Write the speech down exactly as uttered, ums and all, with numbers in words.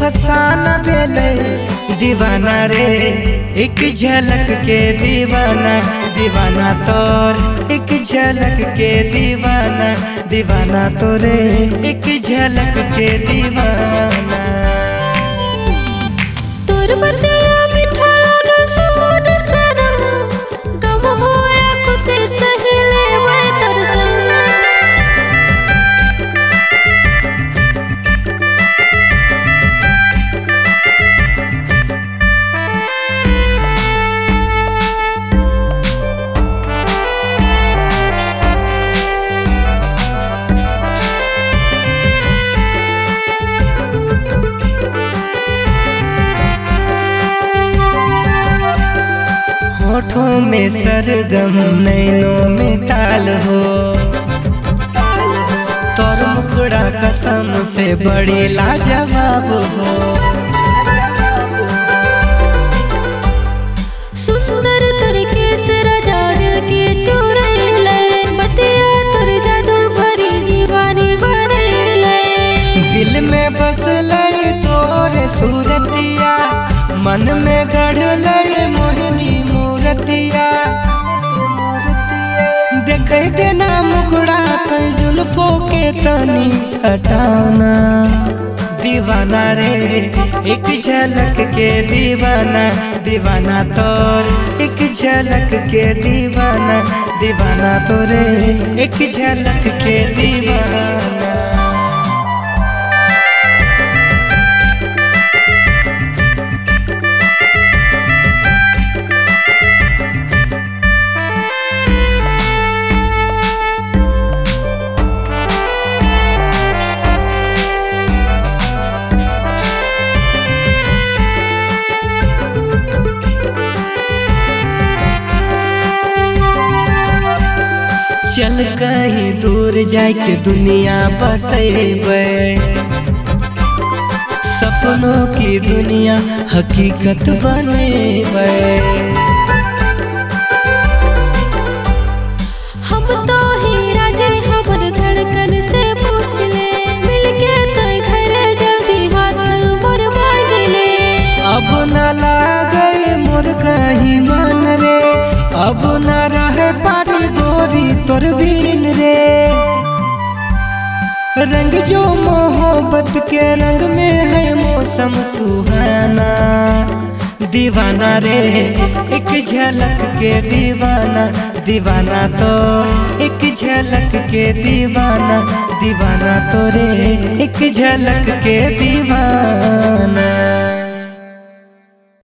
फसाना भेले दीवाना रे, एक झलक के दीवाना दीवाना तोर, एक झलक के दीवाना दीवाना तोरे, एक झलक के दीवाना। तोर बतिया मीठा लगे सूद सरम, गम होया खुशी सही लेवे तोर संग। होठों में सरगम नैनों में ताल हो, तोर मुखड़ा कसम से बड़ी लाजवाब हो। सुंदर तरीके से राजा दिल के चुरैले, बतिया तोर जादू भरी दीवानी बनैले। दिल में बसले तोरे सूरतिया, मन में गढ़ले मोहिनी मूरतिया। देखे देना मुखड़ा तो जुल्फों के तनी हटाना दीवाना रे, एक झलक के दीवाना दीवाना तोर, एक झलक के दीवाना दीवाना तोरे, एक झलक के दीवाना। चल कहीं दूर जाए के दुनिया बसेबे, सपनों की दुनिया हकीकत बनेबे। हम तो ही राजे हमर धड़कन से पूछ ले, मिलके तो घर जल्दी हाथ मोर बांध ले। अब न लागे मोर कहीं मन रे, अब न रहे पारी गोरी तोर बिन रे। रंग जो मोहब्बत के रंग में है मौसम सुहाना दीवाना रे, एक झलक के दीवाना दीवाना तो, एक झलक के दीवाना दीवाना तोरे, एक झलक के दीवाना।